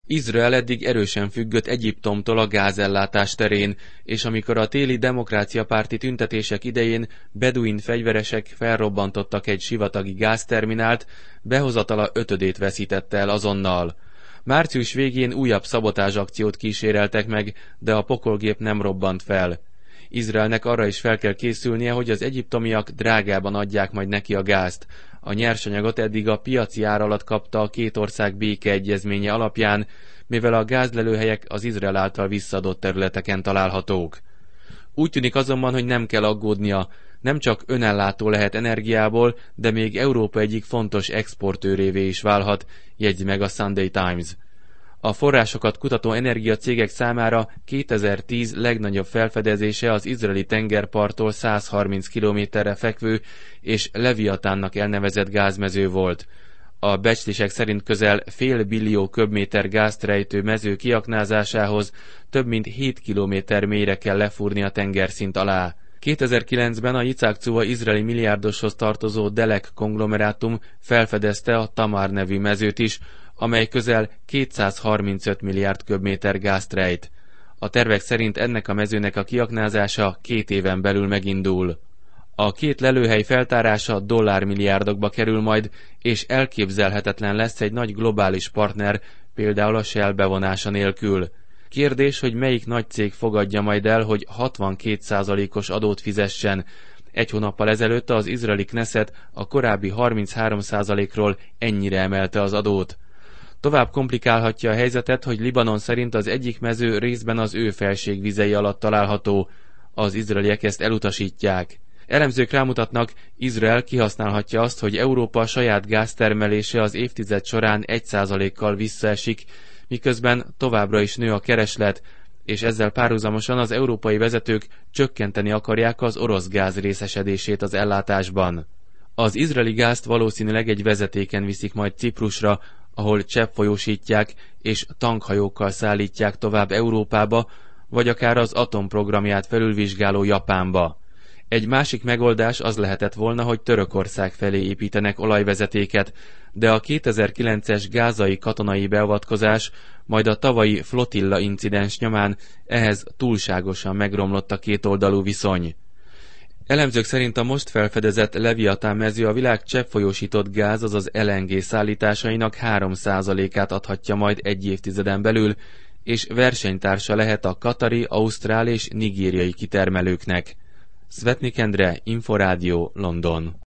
Izrael eddig erősen függött Egyiptomtól a gázellátás terén, és amikor a téli demokráciapárti tüntetések idején beduin fegyveresek felrobbantottak egy sivatagi gázterminált, behozatala 1/5-ét veszítette el azonnal. Március végén újabb szabotázsakciót kíséreltek meg, de a pokolgép nem robbant fel. Izraelnek arra is fel kell készülnie, hogy az egyiptomiak drágában adják majd neki a gázt. A nyersanyagot eddig a piaci ár alatt kapta a két ország békeegyezménye alapján, mivel a gázlelőhelyek az Izrael által visszaadott területeken találhatók. Úgy tűnik azonban, hogy nem kell aggódnia, nem csak önellátó lehet energiából, de még Európa egyik fontos exportőrévé is válhat, jegyzi meg a Sunday Times. A forrásokat kutató energiacégek számára 2010 legnagyobb felfedezése az izraeli tengerparttól 130 kilométerre fekvő és Leviatánnak elnevezett gázmező volt. A becslések szerint közel fél billió köbméter gázt rejtő mező kiaknázásához több mint 7 kilométer mélyre kell lefúrni a tengerszint alá. 2009-ben a Yitzhak Cova izraeli milliárdoshoz tartozó Delek konglomerátum felfedezte a Tamar nevű mezőt is, amely közel 235 milliárd köbméter gázt rejt. A tervek szerint ennek a mezőnek a kiaknázása 2 éven belül megindul. A két lelőhely feltárása dollármilliárdokba kerül majd, és elképzelhetetlen lesz egy nagy globális partner, például a Shell bevonása nélkül. Kérdés, hogy melyik nagy cég fogadja majd el, hogy 62%-os adót fizessen. Egy hónappal ezelőtt az izraeli Knesset a korábbi 33%-ról ennyire emelte az adót. Tovább komplikálhatja a helyzetet, hogy Libanon szerint az egyik mező részben az ő felségvizei alatt található. Az izraeliek ezt elutasítják. Elemzők rámutatnak, Izrael kihasználhatja azt, hogy Európa saját gáztermelése az évtized során 1%-kal visszaesik, miközben továbbra is nő a kereslet, és ezzel párhuzamosan az európai vezetők csökkenteni akarják az orosz gáz részesedését az ellátásban. Az izraeli gázt valószínűleg egy vezetéken viszik majd Ciprusra, ahol cseppfolyósítják és tankhajókkal szállítják tovább Európába, vagy akár az atomprogramját felülvizsgáló Japánba. Egy másik megoldás az lehetett volna, hogy Törökország felé építenek olajvezetéket, de a 2009-es gázai katonai beavatkozás, majd a tavalyi flotilla incidens nyomán ehhez túlságosan megromlott a kétoldalú viszony. Elemzők szerint a most felfedezett Leviatán mező a világ cseppfolyósított gáz, azaz LNG szállításainak 3%-át adhatja majd egy évtizeden belül, és versenytársa lehet a katari, ausztrál és nigériai kitermelőknek. Szvetnik Endre, Inforádió, London.